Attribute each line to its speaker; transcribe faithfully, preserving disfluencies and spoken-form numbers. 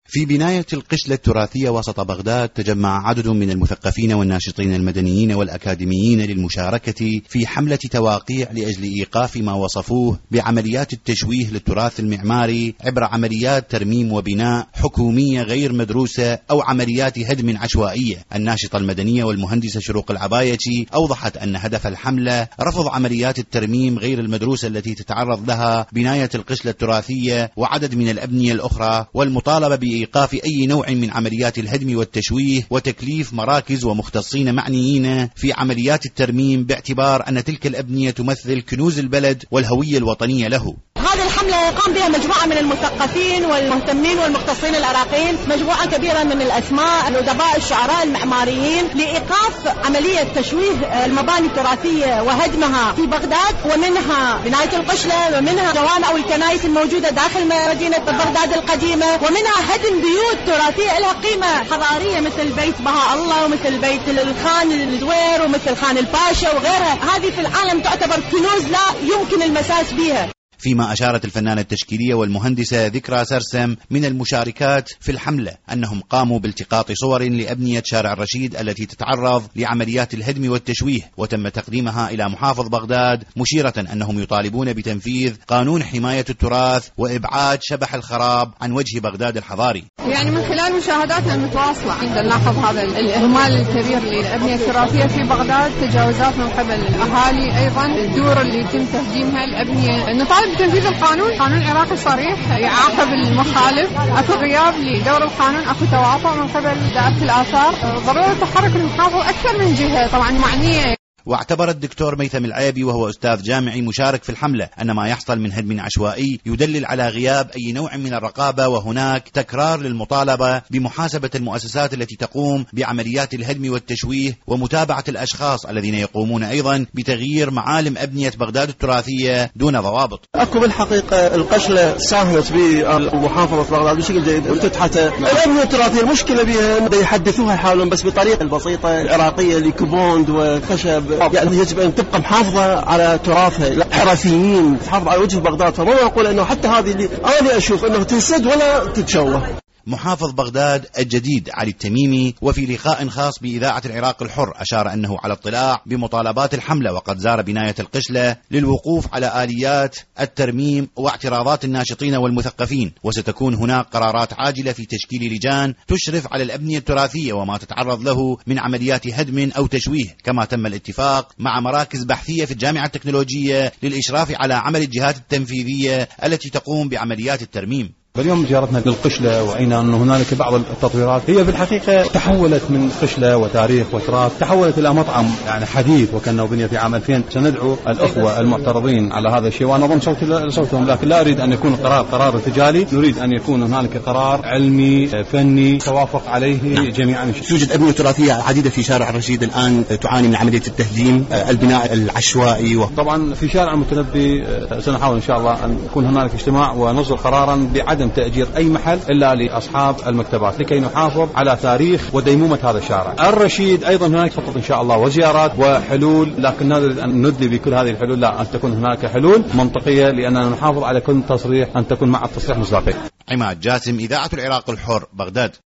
Speaker 1: في بناية القشلة التراثية وسط بغداد تجمع عدد من المثقفين والناشطين المدنيين والأكاديميين للمشاركة في حملة تواقيع لأجل إيقاف ما وصفوه بعمليات التشويه للتراث المعماري عبر عمليات ترميم وبناء حكومية غير مدروسة أو عمليات هدم عشوائية. الناشطة المدنية والمهندسة شروق العبايتي أوضحت أن هدف الحملة رفض عمليات الترميم غير المدروسة التي تتعرض لها بناية القشلة التراثية وعدد من الأبنية الأخرى، والمطالبة بإيقاف أي نوع من عمليات الهدم والتشويه وتكليف مراكز ومختصين معنيين في عمليات الترميم باعتبار أن تلك الأبنية تمثل كنوز البلد والهوية الوطنية له.
Speaker 2: هذه الحملة يقام بها مجموعة من المثقفين والمهتمين والمختصين العراقيين، مجموعة كبيرة من الأسماء، الأدباء، الشعراء، المعماريين، لإيقاف عملية تشويه المباني التراثية وهدمها في بغداد، ومنها بناية القشلة، ومنها جوامع والكنائس الموجودة داخل مدينة بغداد القديمة، ومنها هدم بيوت تراثية لها قيمة حضارية مثل بيت بهاء الله ومثل بيت الخان الزوير ومثل خان الباشا وغيرها. هذه في العالم تعتبر كنوز لا يمكن المساس بها.
Speaker 1: فيما أشارت الفنانة التشكيلية والمهندسة ذكرى سرسم من المشاركات في الحملة أنهم قاموا بالتقاط صور لأبنية شارع الرشيد التي تتعرض لعمليات الهدم والتشويه، وتم تقديمها إلى محافظ بغداد، مشيرة أنهم يطالبون بتنفيذ قانون حماية التراث وإبعاد شبح الخراب عن وجه بغداد الحضاري.
Speaker 3: يعني من خلال مشاهداتنا المتواصلة عندنا نلاحظ هذا الإهمال الكبير للأبنية التراثية في بغداد، تجاوزات من قبل الأهالي، أيضا الدور اللي يتم تهديمها الأبنية. نطالب بتنفيذ القانون، قانون عراقي صريح يعاقب المخالف، اكو غياب لدور القانون، اكو تواطؤ من قبل دائرة الآثار، ضرورة تحرك المحافظ أكثر من جهة طبعا معنية.
Speaker 1: واعتبر الدكتور ميثم العيبي وهو أستاذ جامعي مشارك في الحملة أن ما يحصل من هدم عشوائي يدلل على غياب أي نوع من الرقابة، وهناك تكرار للمطالبة بمحاسبة المؤسسات التي تقوم بعمليات الهدم والتشويه ومتابعة الأشخاص الذين يقومون أيضا بتغيير معالم أبنية بغداد التراثية دون ضوابط.
Speaker 4: أكو بالحقيقة القشلة ساهمت بمحافظة بغداد بشكل جيد وفتحت الأبنية التراثية. المشكلة بها يحدثوها يحاولون بس بطريقة البسيطة العراقية لكوبوند وخشب، يعني يجب أن تبقى محافظة على تراثها، حرفيين تحافظ على وجه بغداد. فما أقول أنه حتى هذه اللي أنا أشوف أنه تنسد ولا تتشوه.
Speaker 1: محافظ بغداد الجديد علي التميمي وفي لقاء خاص بإذاعة العراق الحر أشار أنه على اطلاع بمطالبات الحملة، وقد زار بناية القشلة للوقوف على آليات الترميم واعتراضات الناشطين والمثقفين، وستكون هناك قرارات عاجلة في تشكيل لجان تشرف على الأبنية التراثية وما تتعرض له من عمليات هدم أو تشويه، كما تم الاتفاق مع مراكز بحثية في الجامعة التكنولوجية للإشراف على عمل الجهات التنفيذية التي تقوم بعمليات الترميم.
Speaker 5: اليوم زيارتنا للقشلة وعينا أن هنالك بعض التطويرات هي في الحقيقة تحولت من قشلة وتاريخ وتراث، تحولت إلى مطعم يعني حديث وكأنه بني في عام ألفين. سندعو الأخوة المعترضين على هذا الشيء وأنا أظن صوتي صوتهم، لكن لا أريد أن يكون قرار قرار ارتجالي، نريد أن يكون هنالك قرار علمي فني توافق عليه جميعا.
Speaker 4: توجد أبنية تراثية عديدة في شارع الرشيد الآن تعاني من عملية التهديم، البناء العشوائي.
Speaker 5: وطبعا في شارع المتنبي سنحاول إن شاء الله أن يكون هنالك اجتماع ونصدر قرارا بعدم تأجير أي محل إلا لأصحاب المكتبات لكي نحافظ على تاريخ وديمومة هذا الشارع. الرشيد أيضا هناك خطط إن شاء الله وزيارات وحلول، لكن نريد أن ندلي بكل هذه الحلول لا أن تكون هناك حلول منطقية لأننا نحافظ على كل تصريح أن تكون مع التصريح مصداقية.
Speaker 1: عماد جاسم، إذاعة العراق الحر، بغداد.